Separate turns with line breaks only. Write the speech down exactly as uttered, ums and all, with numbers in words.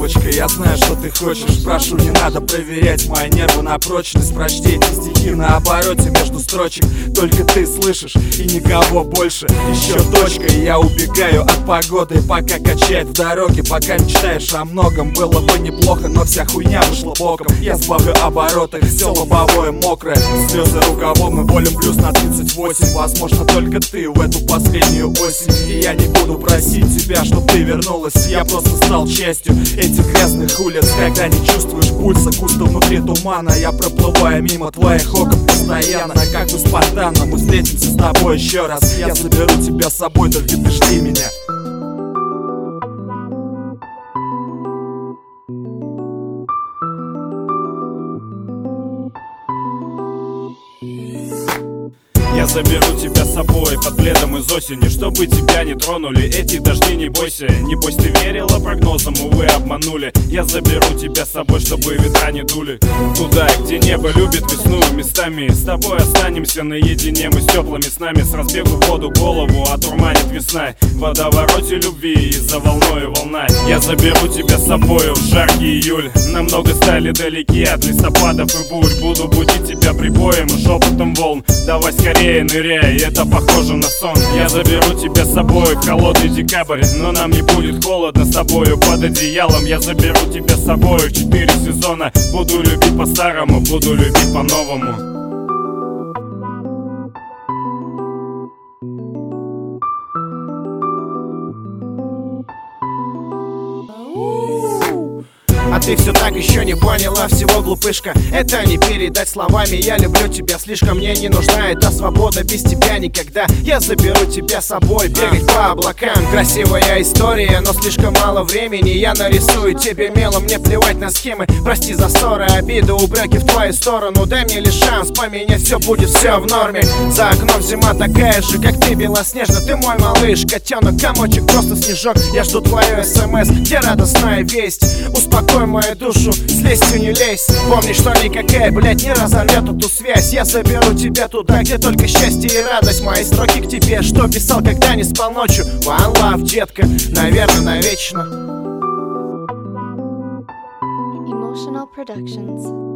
девочка, я знаю, что ты хочешь. Прошу, не надо проверять мои нервы на прочность. Прочти эти стихи на обороте между строчек. Только ты слышишь и никого больше. Еще точка, и я убегаю от погоды, пока качает в дороге, пока мечтаешь о многом. Было бы неплохо, но вся хуйня вышла боком. Я сбавлю обороты, все лобовое мокрое, слезы рукавом и волим плюс на тридцать восемь. Возможно, только ты в эту последнюю осень. И я не буду просить тебя, чтоб ты вернулась. Я просто стал частью этих грязных улиц. Когда не чувствуешь пульса, густо внутри тумана, я проплываю мимо твоих окон постоянно. Как бы спонтанно мы встретимся с тобой еще раз. Я заберу тебя с собой, только ты жди меня.
Я заберу тебя с собой под пледом из осени, чтобы тебя не тронули эти дожди, не бойся. Небось ты верила прогнозам, увы, обманули. Я заберу тебя с собой, чтобы ветра не дули туда, где небо любит весну местами. С тобой останемся наедине, мы с теплыми снами. С разбегу в воду голову отурманит весна. В водовороте любви из-за волною волна. Я заберу тебя с собой в жаркий июль. Намного стали далеки от листопадов и бурь. Буду будить тебя прибоем и шепотом волн. Давай скорее ныряй, это похоже на сон. Я заберу тебя с собой в холодный декабрь, но нам не будет холодно с тобою под одеялом. Я заберу тебя с собой в четыре сезона. Буду любить по-старому, буду любить по-новому.
А ты все так еще не поняла всего, глупышка. Это не передать словами. Я люблю тебя слишком, мне не нужна эта свобода. Без тебя никогда. Я заберу тебя с собой, бегать по облакам. Красивая история, но слишком мало времени. Я нарисую тебе мелом, мне плевать на схемы. Прости за ссоры, обиды, упреки в твою сторону. Дай мне лишь шанс поменять, все будет все в норме. За окном зима такая же, как ты, белоснежна. Ты мой малыш, котенок, комочек, просто снежок. Я жду твою смс, где радостная весть. Успокой мою душу, с лестью не лезь. Помни, что никакая, блядь, не разорвет эту связь. Я заберу тебя туда, где только счастье и радость. Мои строки к тебе, что писал, когда не спал ночью. One love, детка, наверное, навечно.
Emotional Productions.